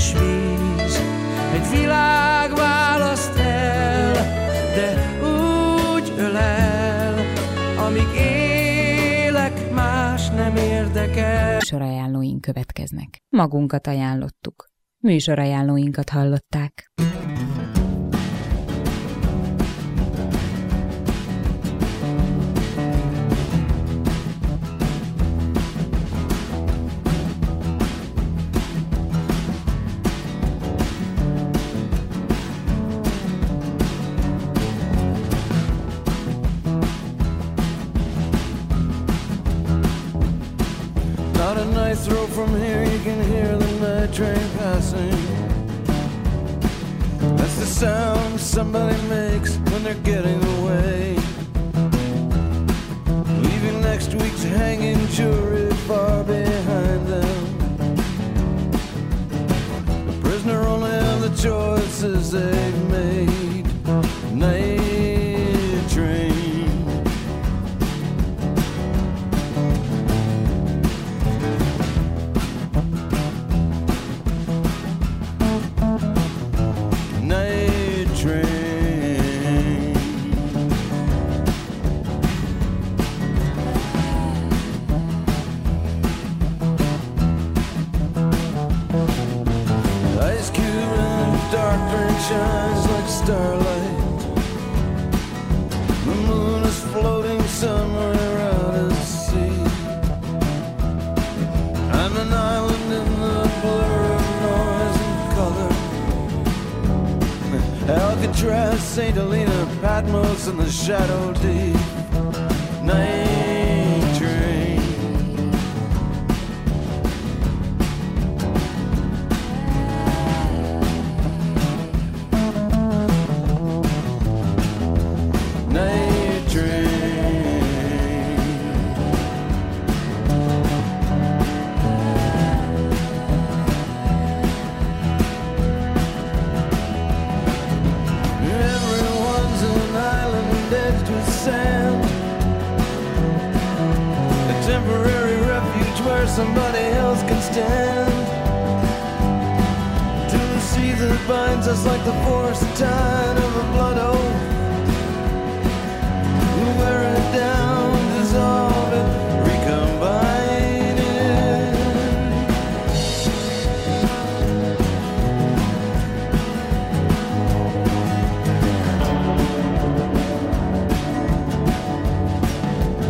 és víz. Egy világ választ el, de úgy ölel, amíg élek, más nem érdekel. Műsorajánlóink következnek. Magunkat ajánlottuk. Műsorajánlóinkat hallották. Not a night's throw from here, you can hear the night train passing. That's the sound somebody makes when they're getting away, leaving next week's hanging jury far behind them. The prisoner only have the choices they've made. Night train. Shines like starlight. The moon is floating somewhere out at sea. I'm an island in the blur of noise and color. Alcatraz, St. Helena, Patmos, and the shadow deep. Night train. Night train. Everyone's an island edged with sand, a temporary refuge where somebody else can stand. To the sea that binds us like the forced tide of a blood oath, wear it down.